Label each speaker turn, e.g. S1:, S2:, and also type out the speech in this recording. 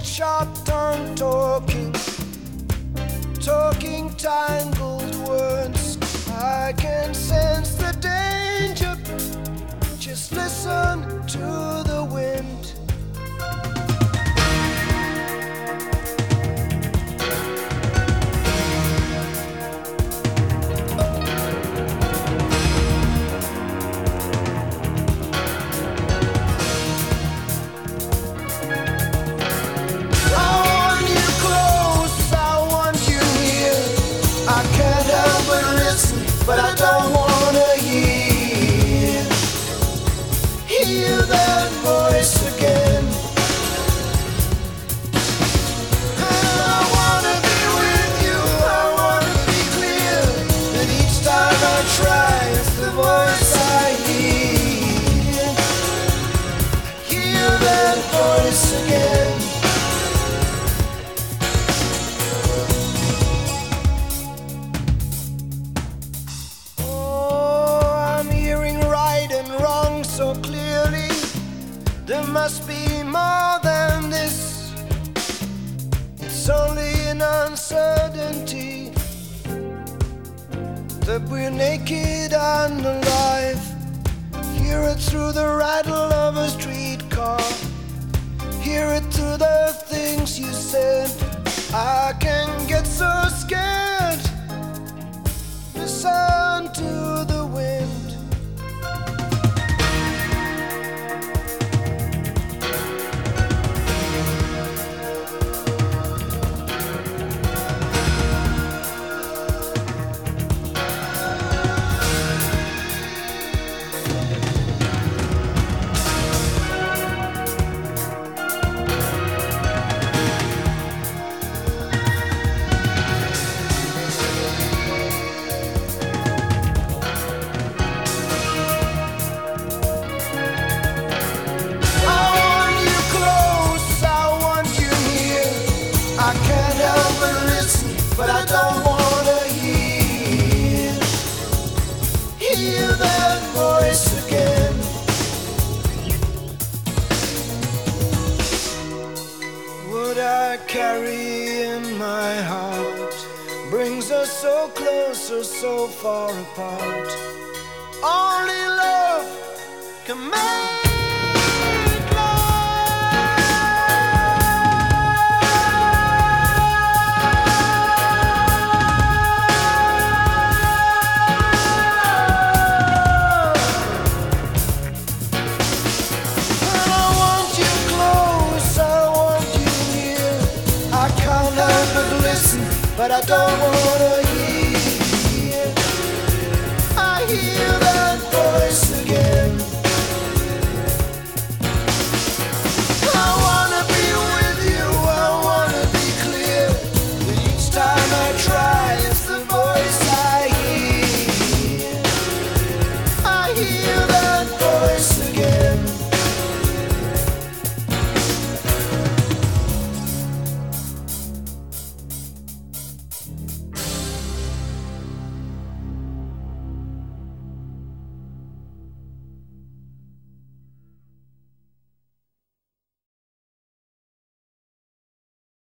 S1: sharp tongue talking tangled words. I can sense the danger. Just listen to the wind. But I don't wanna hear that voice again. And I wanna be with you, I wanna be clear. And each time I try, it's the voice I hear that voice again. So clearly, there must be more than this. It's only an uncertainty that we're naked and alive. Hear it through the rattle of a streetcar. Hear it through the things you said. I can get so scared. Listen to the wind. But I don't wanna hear that voice again. What I carry in my heart brings us so close or so far apart. Only love can make. But I don't wanna